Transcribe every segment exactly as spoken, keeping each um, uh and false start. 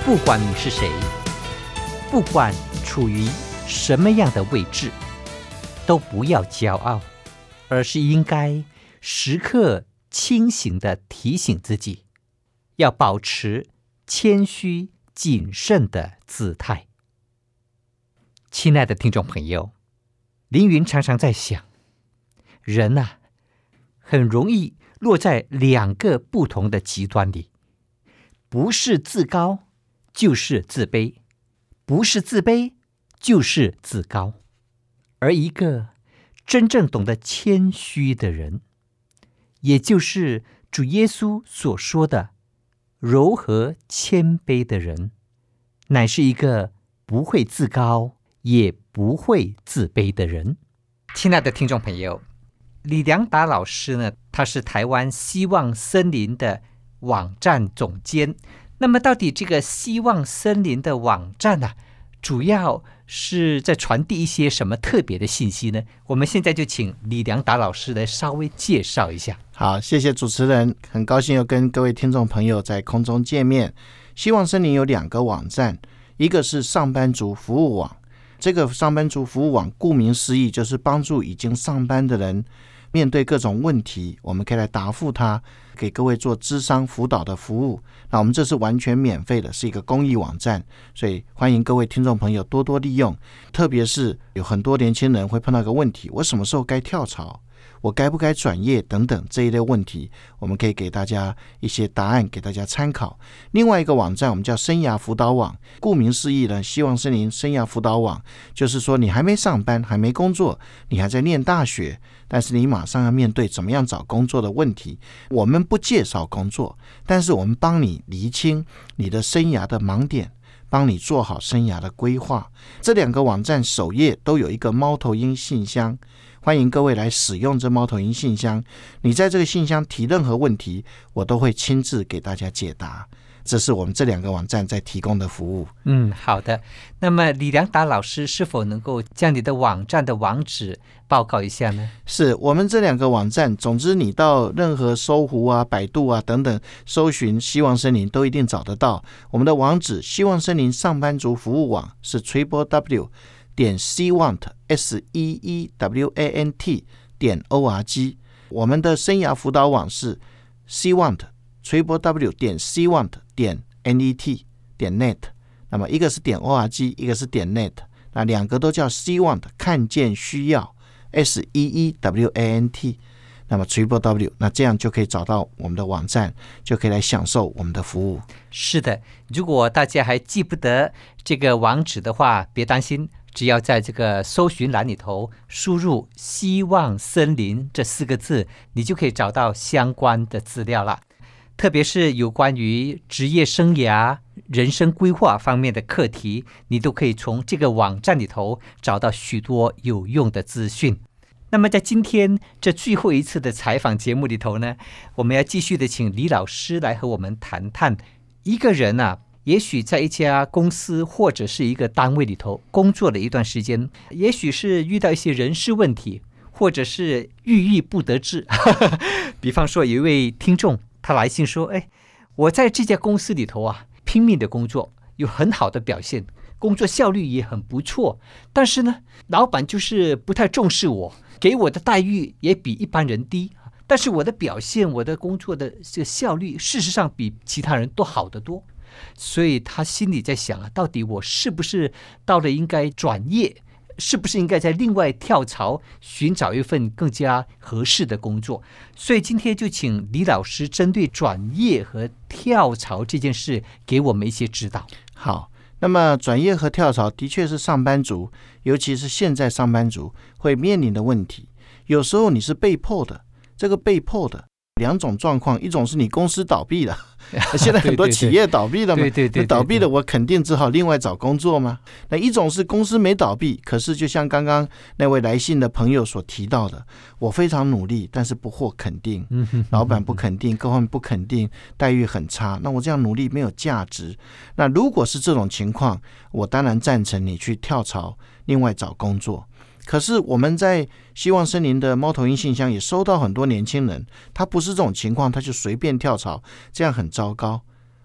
不管你是谁，不管处于什么样的位置，都不要骄傲，而是应该时刻清醒地提醒自己，要保持谦虚谨慎的姿态。亲爱的听众朋友，凌云常常在想，人啊，很容易落在两个不同的极端里，不是自高就是自卑，不是自卑就是自高。而一个真正懂得谦虚的人，也就是主耶稣所说的柔和谦卑的人，乃是一个不会自高也不会自卑的人。亲爱的听众朋友，李良达老师呢，他是台湾希望森林的网站总监。那么到底这个希望森林的网站啊，主要是在传递一些什么特别的信息呢？我们现在就请李良达老师来稍微介绍一下。 好，谢谢主持人，很高兴又跟各位听众朋友在空中见面。希望森林有两个网站，一个是上班族服务网，这个上班族服务网顾名思义就是帮助已经上班的人面对各种问题，我们可以来答复他，给各位做諮商辅导的服务。那我们这是完全免费的，是一个公益网站，所以欢迎各位听众朋友多多利用。特别是有很多年轻人会碰到一个问题，我什么时候该跳槽，我该不该转业等等这一类问题，我们可以给大家一些答案，给大家参考。另外一个网站我们叫生涯辅导网，顾名思义呢，希望森林生涯辅导网，就是说你还没上班，还没工作，你还在念大学，但是你马上要面对怎么样找工作的问题。我们不介绍工作，但是我们帮你厘清你的生涯的盲点，帮你做好生涯的规划。这两个网站首页都有一个猫头鹰信箱，欢迎各位来使用这猫头鹰信箱。你在这个信箱提任何问题，我都会亲自给大家解答。这是我们这两个网站在提供的服务。 嗯，好的。那么李良达老师是否能够将你的网站的网址报告一下呢？ 是，我们这两个网站，总之你到任何搜狐啊、百度啊等等搜寻希望森林都一定找得到。我们的网址希望森林上班族服务网是 triple w 点 c want s e e w a n t 点 o r g。 我们的生涯辅导网是 c want triple w 点 c want 点 net 点 net， 那么一个是点 org， 一个是点 net， 那两个都叫 c want 看见需要 s e e w a n t， 那么 triple w， 那这样就可以找到我们的网站，就可以来享受我们的服务。 是的，如果大家还记不得这个网址的话，别担心，只要在这个搜寻栏里头输入希望森林这四个字，你就可以找到相关的资料了。特别是有关于职业生涯、人生规划方面的课题，你都可以从这个网站里头找到许多有用的资讯。那么在今天这最后一次的采访节目里头呢，我们要继续的请李老师来和我们谈谈，一个人啊，也许在一家公司或者是一个单位里头工作了一段时间，也许是遇到一些人事问题，或者是郁郁不得志比方说有一位听众他来信说，哎，我在这家公司里头啊，拼命的工作，有很好的表现，工作效率也很不错，但是呢，老板就是不太重视我，给我的待遇也比一般人低，但是我的表现，我的工作的这个效率，事实上比其他人都好得多。所以他心里在想啊，到底我是不是到了应该转业，是不是应该在另外跳槽，寻找一份更加合适的工作？所以今天就请李老师针对转业和跳槽这件事给我们一些指导。 好，那么转业和跳槽的确是上班族，尤其是现在上班族会面临的问题。有时候你是被迫的，这个被迫的两种状况，一种是你公司倒闭了现在很多企业倒闭了嘛， 对对对， 倒闭了我肯定只好另外找工作嘛。那一种是公司没倒闭，可是就像刚刚那位来信的朋友所提到的，我非常努力，但是不获肯定，老板不肯定，各方面不肯定，待遇很差，那我这样努力没有价值。那如果是这种情况，我当然赞成你去跳槽，另外找工作。可是我们在希望森林的猫头鹰信箱也收到很多年轻人，他不是这种情况，他就随便跳槽，这样很糟糕。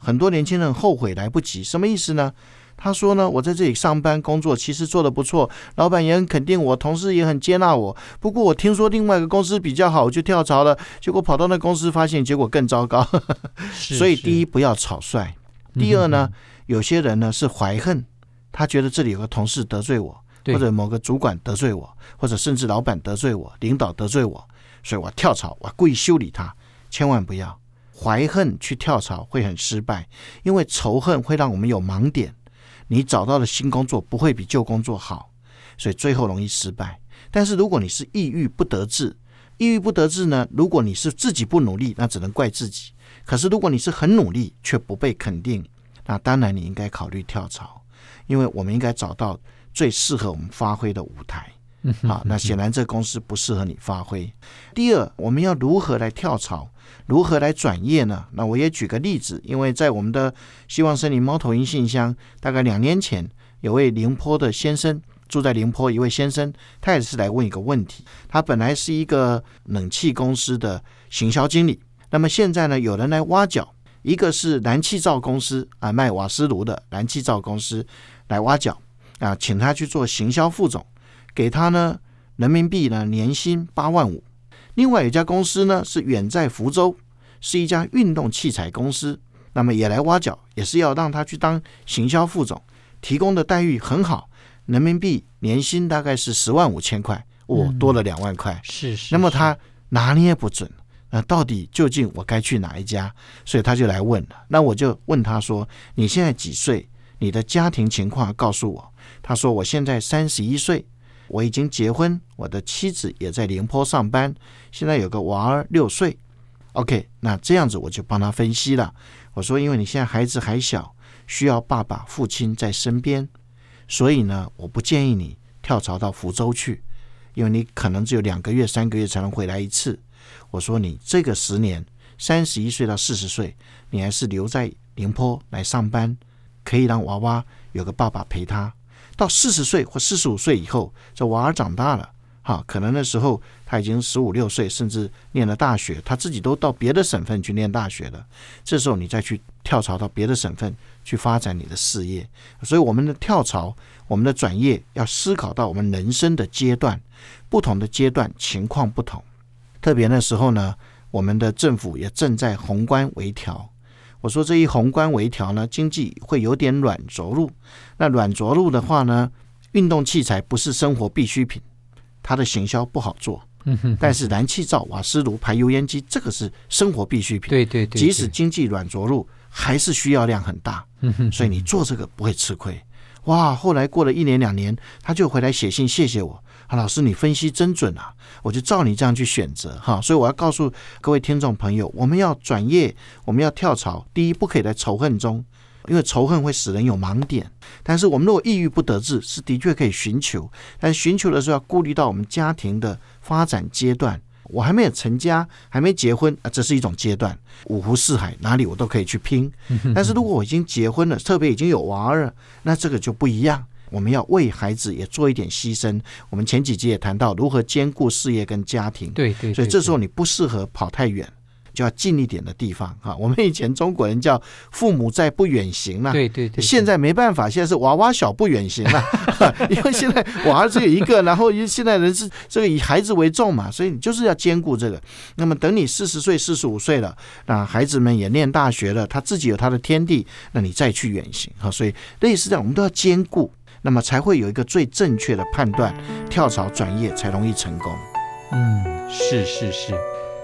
很多年轻人后悔来不及，什么意思呢？他说呢，我在这里上班工作其实做得不错，老板也很肯定我，同事也很接纳我，不过我听说另外一个公司比较好，我就跳槽了，结果跑到那公司发现结果更糟糕所以第一不要草率，第二呢、嗯、有些人呢是怀恨，他觉得这里有个同事得罪我，或者某个主管得罪我，或者甚至老板得罪我，领导得罪我，所以我跳槽，我故意修理他，千万不要怀恨去跳槽，会很失败，因为仇恨会让我们有盲点，你找到的新工作不会比旧工作好，所以最后容易失败。但是如果你是抑郁不得志，抑郁不得志呢，如果你是自己不努力，那只能怪自己，可是如果你是很努力却不被肯定，那当然你应该考虑跳槽，因为我们应该找到最适合我们发挥的舞台好，那显然这公司不适合你发挥。第二，我们要如何来跳槽，如何来转业呢？那我也举个例子，因为在我们的希望森林猫头鹰信箱，大概两年前，有位宁波的先生，住在宁波一位先生，他也是来问一个问题。他本来是一个冷气公司的行销经理，那么现在呢，有人来挖角，一个是燃气灶公司啊，卖瓦斯炉的燃气灶公司来挖角啊，请他去做行销副总，给他呢人民币呢年薪八万五。另外有一家公司呢是远在福州，是一家运动器材公司，那么也来挖角，也是要让他去当行销副总，提供的待遇很好，人民币年薪大概是十万五千块，哦，多了两万块。 是是。 那么他拿捏不准，那到底究竟我该去哪一家？所以他就来问了。那我就问他说：“你现在几岁？你的家庭情况告诉我。”他说：“我现在三十一岁。我已经结婚，我的妻子也在宁波上班，现在有个娃儿六岁。OK， 那这样子我就帮他分析了。我说，因为你现在孩子还小，需要爸爸、父亲在身边，所以呢，我不建议你跳槽到福州去，因为你可能只有两个月、三个月才能回来一次。我说你这个十年，三十一岁到四十岁，你还是留在宁波来上班，可以让娃娃有个爸爸陪他。到四十岁或四十五岁以后，这娃儿长大了，哈，可能那时候他已经十五六岁，甚至念了大学，他自己都到别的省份去念大学了。这时候你再去跳槽到别的省份去发展你的事业。所以我们的跳槽，我们的转业要思考到我们人生的阶段，不同的阶段情况不同。特别那时候呢，我们的政府也正在宏观微调。我说这一宏观微调呢，经济会有点软着陆。那软着陆的话呢，运动器材不是生活必需品，它的行销不好做。但是燃气灶、瓦斯炉、排油烟机，这个是生活必需品。 对对 对, 对， 即使经济软着陆，还是需要量很大。所以你做这个不会吃亏。哇！后来过了一年两年，他就回来写信谢谢我。啊，老师你分析真准啊，我就照你这样去选择哈。所以我要告诉各位听众朋友，我们要转业，我们要跳槽，第一不可以在仇恨中，因为仇恨会使人有盲点。但是我们如果抑郁不得志，是的确可以寻求，但是寻求的时候要顾虑到我们家庭的发展阶段。我还没有成家，还没结婚啊，这是一种阶段，五湖四海哪里我都可以去拼。但是如果我已经结婚了，特别已经有娃儿了，那这个就不一样。我们要为孩子也做一点牺牲。我们前几集也谈到如何兼顾事业跟家庭， 对 对, 对， 所以这时候你不适合跑太远，就要近一点的地方哈。我们以前中国人叫父母在不远行了， 对对 对, 对， 现在没办法，现在是娃娃小不远行了，因为现在娃儿只有一个，然后现在人是这个以孩子为重嘛，所以你就是要兼顾这个。那么等你四十岁、四十五岁了，那孩子们也念大学了，他自己有他的天地，那你再去远行哈。所以类似这样，我们都要兼顾。那么才会有一个最正确的判断，跳槽转业才容易成功。 嗯，是是是。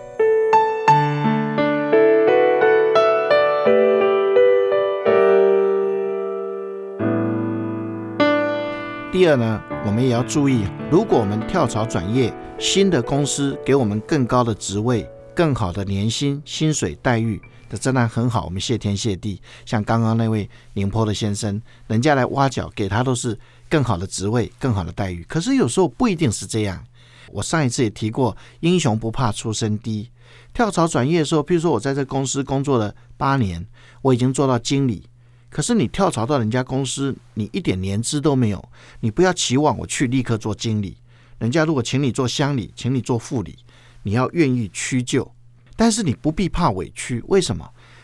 第二呢，我们也要注意，如果我们跳槽转业，新的公司给我们更高的职位、更好的年薪、薪水待遇，这真的很好，我们谢天谢地。像刚刚那位宁波的先生，人家来挖角，给他都是更好的职位、更好的待遇。可是有时候不一定是这样。我上一次也提过，英雄不怕出身低。跳槽转业的时候，比如说我在这公司工作了八年，我已经做到经理，可是你跳槽到人家公司，你一点年资都没有，你不要期望我去立刻做经理。人家如果请你做乡里，请你做副理，你要愿意屈就。但是你不必怕委屈，为什么？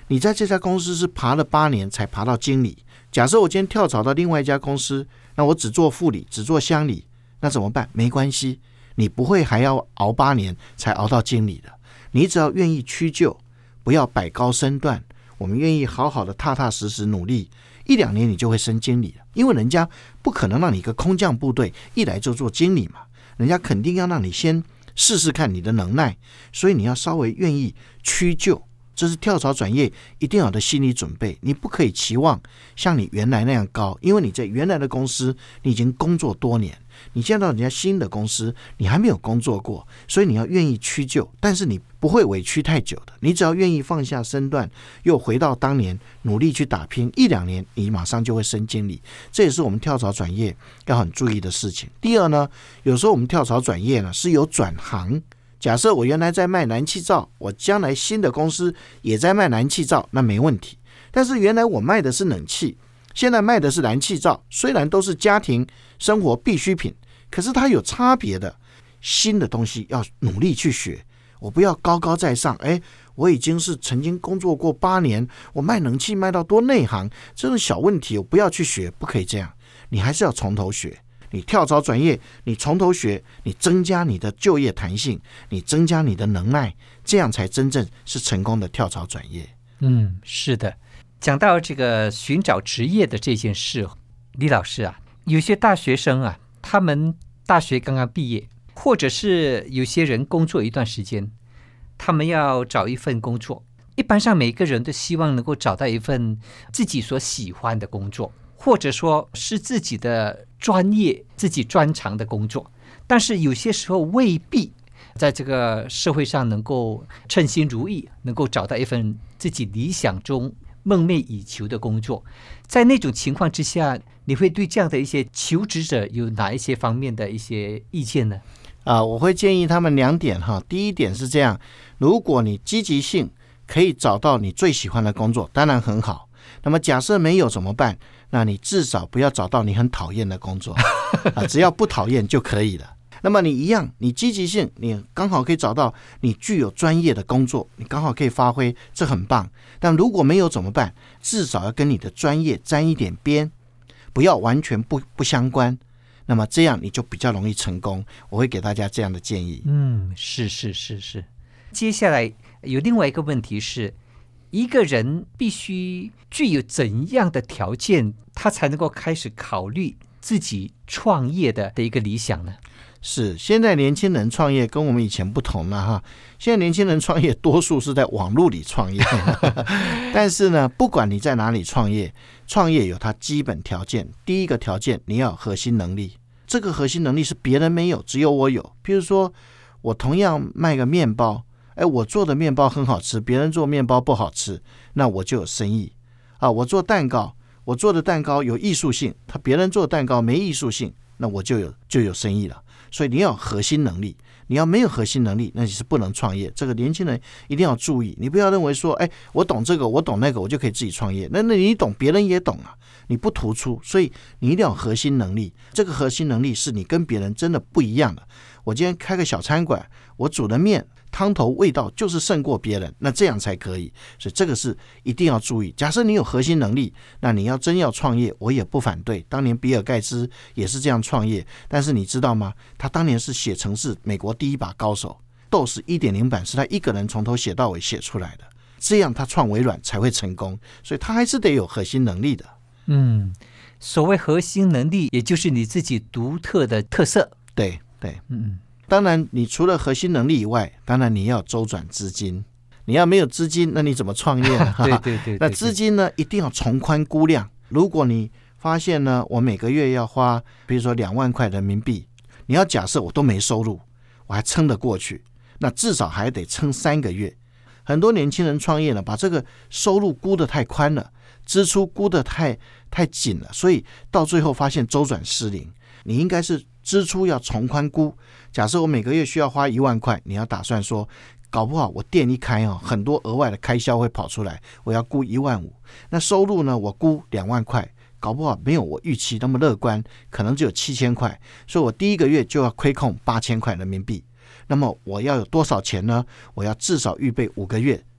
你在这家公司是爬了八年才爬到经理，假设我今天跳槽到另外一家公司，那我只做副理，只做乡里，那怎么办？没关系，你不会还要熬八年才熬到经理的。你只要愿意屈就，不要摆高身段，我们愿意好好的踏踏实实努力，一两年你就会升经理了。因为人家不可能让你一个空降部队一来就做经理嘛，人家肯定要让你先试试看你的能耐，所以你要稍微愿意屈就，这是跳槽转业一定要有的心理准备。你不可以期望像你原来那样高，因为你在原来的公司你已经工作多年，你见到人家新的公司你还没有工作过，所以你要愿意屈就，但是你不会委屈太久的。你只要愿意放下身段，又回到当年努力去打拼，一两年你马上就会升经理。这也是我们跳槽转业要很注意的事情。第二呢，有时候我们跳槽转业呢是有转行，假设我原来在卖燃气灶，我将来新的公司也在卖燃气灶，那没问题。但是原来我卖的是冷气，现在卖的是燃气灶，虽然都是家庭生活必需品，可是它有差别的，新的东西要努力去学。我不要高高在上，哎，我已经是曾经工作过八年，我卖冷气卖到多内行，这种小问题我不要去学，不可以这样，你还是要从头学。你跳槽转业，你从头学，你增加你的就业弹性，你增加你的能耐，这样才真正是成功的跳槽转业。 嗯，是的。讲到这个寻找职业的这件事，李老师啊，有些大学生啊，他们大学刚刚毕业，或者是有些人工作一段时间，他们要找一份工作，一般上每个人都希望能够找到一份自己所喜欢的工作，或者说是自己的专业、自己专长的工作，但是有些时候未必在这个社会上能够称心如意，能够找到一份自己理想中梦寐以求的工作。在那种情况之下，你会对这样的一些求职者有哪一些方面的一些意见呢？ 啊，我会建议他们两点哈。第一点是这样，如果你积极性可以找到你最喜欢的工作，当然很好。那么假设没有怎么办？那你至少不要找到你很讨厌的工作啊，只要不讨厌就可以了。那么你一样，你积极性，你刚好可以找到你具有专业的工作，你刚好可以发挥，这很棒。但如果没有怎么办？至少要跟你的专业沾一点边，不要完全不不相关。那么这样你就比较容易成功。我会给大家这样的建议。 嗯，是是是是。接下来有另外一个问题是，一个人必须具有怎样的条件，他才能够开始考虑自己创业的的一个理想呢？ 是，现在年轻人创业跟我们以前不同了哈。现在年轻人创业多数是在网络里创业但是呢，不管你在哪里创业，创业有它基本条件。第一个条件，你要有核心能力，这个核心能力是别人没有，只有我有。譬如说我同样卖个面包，哎，我做的面包很好吃，别人做面包不好吃，那我就有生意啊。我做蛋糕，我做的蛋糕有艺术性，他别人做的蛋糕没艺术性，那我就有就有生意了。所以你要有核心能力，你要没有核心能力，那你是不能创业。这个年轻人一定要注意，你不要认为说，哎，我懂这个，我懂那个，我就可以自己创业。那那你懂，别人也懂啊，你不突出，所以你一定要有核心能力。这个核心能力是你跟别人真的不一样的。我今天开个小餐馆，我煮的面汤头味道就是胜过别人，那这样才可以。所以这个是一定要注意。假设你有核心能力，那你要真要创业，我也不反对。当年比尔盖茨也是这样创业，但是你知道吗？他当年是写程式美国第一把高手， D O S 一点零 版是他一个人从头写到尾写出来的，这样他创微软才会成功。所以他还是得有核心能力的。 嗯，所谓核心能力，也就是你自己独特的特色。 对对， 嗯。 当然你除了核心能力以外，当然你要周转资金。你要没有资金，那你怎么创业呢？ 对对 对, 对, 对， 那资金呢一定要从宽估量。如果你发现呢，我每个月要花比如说两万块人民币，你要假设我都没收入，我还撑得过去，那至少还得撑三个月。很多年轻人创业呢，把这个收入估得太宽了，支出估得太太紧了，所以到最后发现周转失灵。你应该是支出要从宽估。假设我每个月需要花一万块，你要打算说，搞不好我店一开哦，很多额外的开销会跑出来，我要估一万五。那收入呢，我估两万块，搞不好没有我预期那么乐观，可能只有七千块，所以我第一个月就要亏空八千块人民币。那么我要有多少钱呢？我要至少预备五个月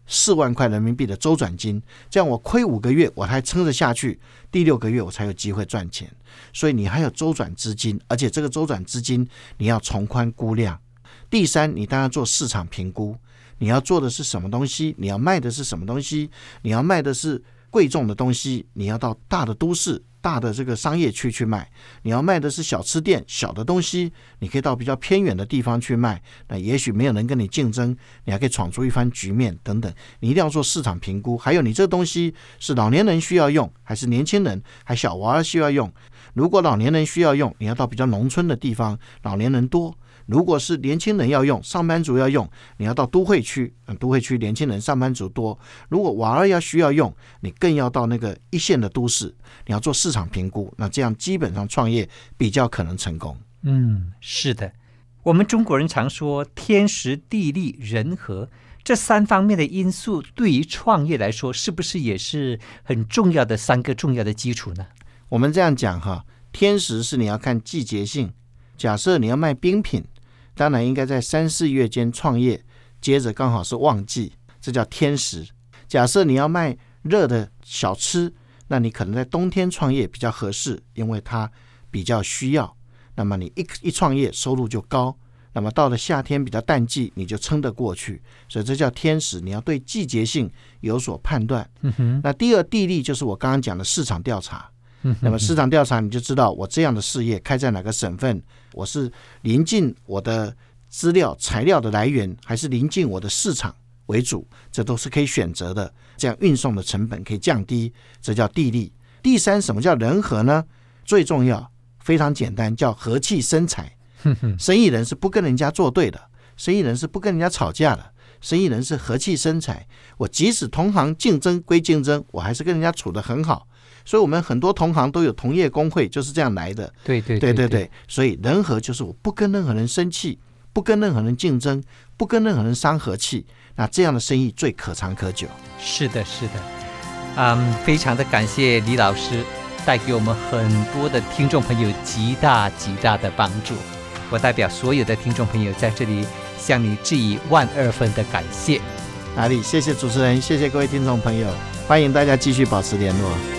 四万块人民币的周转金，这样我亏五个月我还撑得下去，第六个月我才有机会赚钱。所以你还有周转资金，而且这个周转资金你要从宽估量。第三，你当然做市场评估，你要做的是什么东西，你要卖的是什么东西，你要卖的是贵重的东西，你要到大的都市大的这个商业区去卖，你要卖的是小吃店小的东西，你可以到比较偏远的地方去卖，那也许没有人跟你竞争，你还可以闯出一番局面等等。你一定要做市场评估，还有你这个东西是老年人需要用，还是年轻人还小娃儿需要用。如果老年人需要用，你要到比较农村的地方，老年人多。如果是年轻人要用，上班族要用，你要到都会区，都会区年轻人上班族多。如果娃儿要需要用，你更要到那个一线的都市，你要做市场评估，那这样基本上创业比较可能成功。 嗯，是的，我们中国人常说天时地利人和，这三方面的因素对于创业来说，是不是也是很重要的三个重要的基础呢？ 我们这样讲哈，天时是你要看季节性，假设你要卖冰品，当然应该在三四月间创业，接着刚好是旺季，这叫天时。假设你要卖热的小吃，那你可能在冬天创业比较合适，因为它比较需要，那么你 一, 一创业收入就高，那么到了夏天比较淡季你就撑得过去，所以这叫天时，你要对季节性有所判断。 嗯哼， 那第二地利就是我刚刚讲的市场调查。那么市场调查你就知道我这样的事业开在哪个省份，我是临近我的资料材料的来源，还是临近我的市场为主，这都是可以选择的，这样运送的成本可以降低，这叫地利。第三，什么叫人和呢？最重要非常简单，叫和气生财。生意人是不跟人家作对的，生意人是不跟人家吵架的，生意人是和气生财。我即使同行竞争归竞争，我还是跟人家处得很好。所以我们很多同行都有同业工会，就是这样来的。 对对对对对，所以人和就是我不跟任何人生气，不跟任何人竞争，不跟任何人伤和气，那这样的生意最可长可久。 是的，是的，嗯，非常的感谢李老师带给我们很多的听众朋友极大极大的帮助。我代表所有的听众朋友在这里向你致以万二分的感谢。 哪里？谢谢主持人，谢谢各位听众朋友，欢迎大家继续保持联络。